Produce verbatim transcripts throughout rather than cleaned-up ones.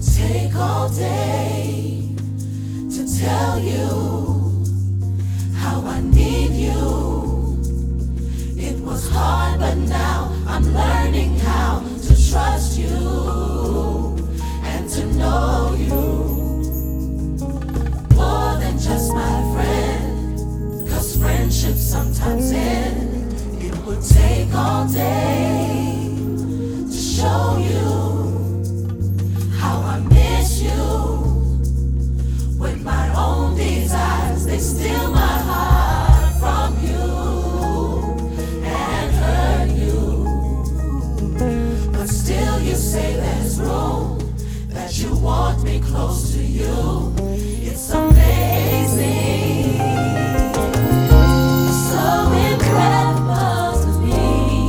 take all day to tell you how I need you. It was hard, but now I'm learning how to trust you and to know you more than just my friend. 'Cause friendships sometimes end. It would take all day to show you how I miss you. With my own desires, they steal my heart from you and hurt you. But still you say there's room, that you want me close to you. It's amazing, so incredible to me,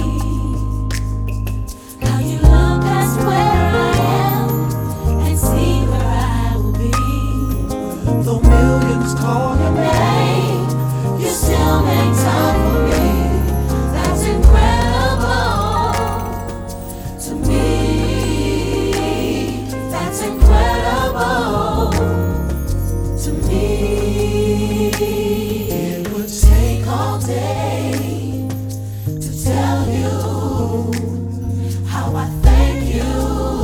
how you look past where I am and see where I will be. Though millions call your name, you still make time for me. That's incredible to me. That's incredible to me. It would take all day to tell you how I thank you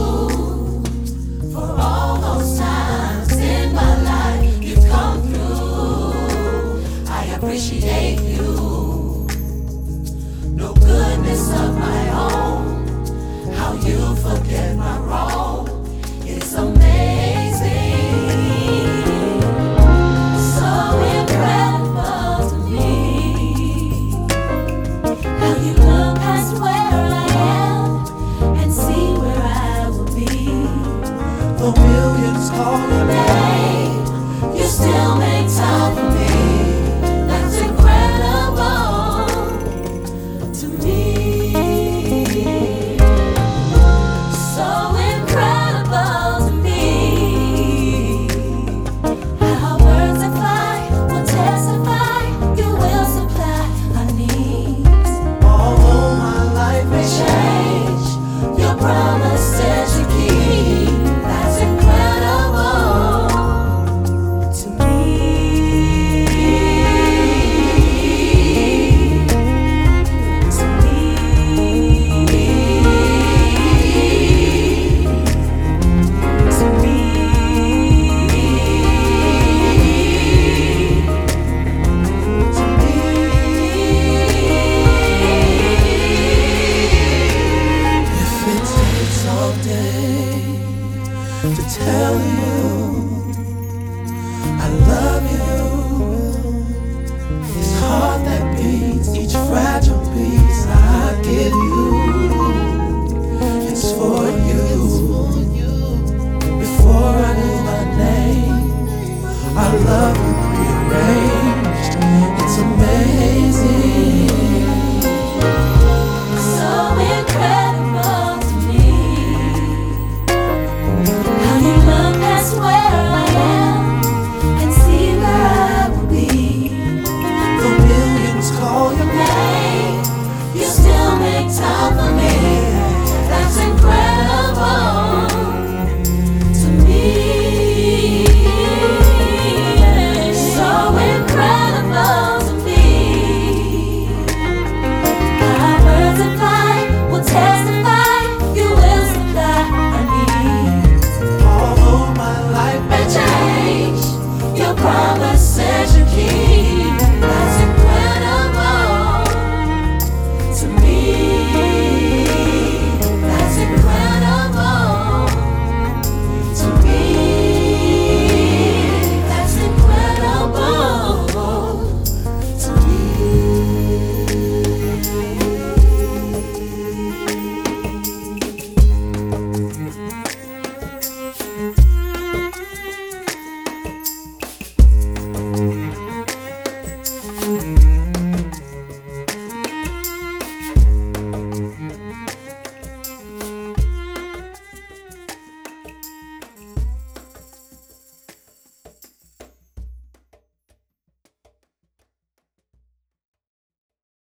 for all those times in my life you've come through. I appreciate you. No goodness of my own, how you forget my wrong. It's amazing, so incredible to me, how you look past where I am and see where I will be. Though millions call your Name, you still make time for me. That's incredible to me. So incredible to me, how birds that fly will testify you will supply our needs. Although my life may Change your promises you keep. That's incredible to me. To me. To me. To me. If it takes all day to tell you I love you, this heart that beats, each fragile piece I give you, it's for you. Before I knew my name, our love was prearranged. It's amazing. So incredible